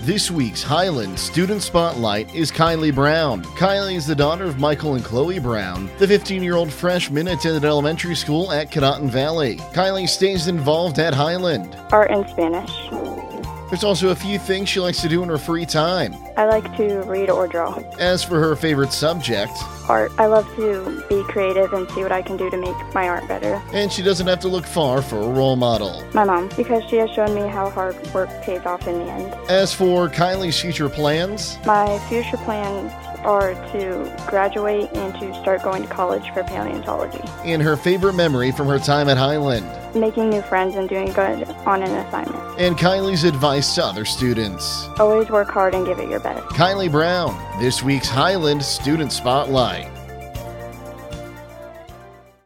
This week's Highland Student Spotlight is Kylie Brown. Kylie is the daughter of Michael and Chloe Brown, the 15-year-old freshman attended elementary school at Conotton Valley. Kylie stays involved at Highland. Art and Spanish. There's also a few things she likes to do in her free time. I like to read or draw. As for her favorite subject, Art. I love to be creative and see what I can do to make my art better. and she doesn't have to look far for a role model. My mom, because she has shown me how hard work pays off in the end. As for Kylie's future plans, My future plans are to graduate and to start going to college for paleontology. and her favorite memory from her time at Highland, Making new friends and doing good on an assignment. and Kylie's advice to other students. Always work hard and give it your best. Kylie Brown, this week's Highland Student Spotlight.